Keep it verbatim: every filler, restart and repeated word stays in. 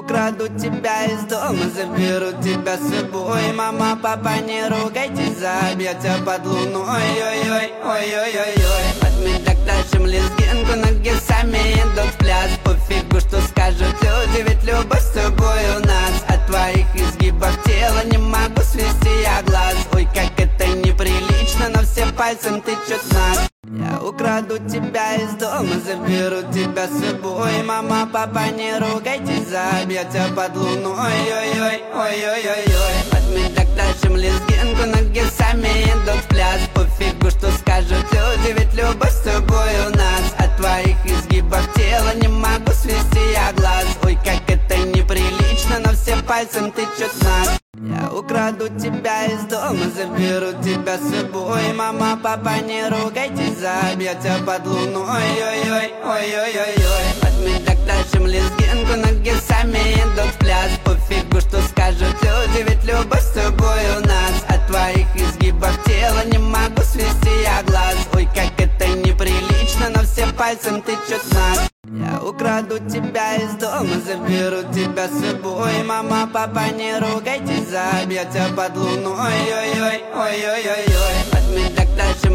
украду тебя из дома, заберу тебя с собой. Мама, папа, не ругайтесь за объятия под луной. Ой-ой, ой-ой-ой-ой. Вот мы так тащим лезгинку, ноги сами идут в пляс. Пофигу, что скажут люди, ведь любовь с тобой у нас. От твоих изгибов тела не могу свести я глаз. Ой, как это неприлично, но все пальцем тычут нас. Я украду тебя из дома, заберу тебя с собой. Мама, папа, не ругайтесь за объятия под луной. Ой-ой, ой-ой-ой-ой. Вот мы так тащим лезгинку, ноги сами идут в пляс. Пофигу, что скажут люди, ведь любовь с тобой у нас. От твоих изгибов тела не могу свести я глаз. Ой, как это неприлично, но все пальцем тычут нас. Я украду тебя из дома, заберу тебя с собой. Мама, папа, не ругайтесь за объятия под луной. Ой-ой, ой-ой-ой-ой. Вот мы так тащим лезгинку, ноги сами идут в пляс. Пофигу, что скажут люди, ведь любовь с тобой у нас. От твоих изгибов тела не могу свести я глаз. Ой, как это неприлично, но все пальцем тычут нас. Я украду тебя из дома, заберу тебя с собой. Мама, папа, не ругайтесь за объятия под луной. Ой-ой, ой-ой-ой-ой. Вот мы так тащим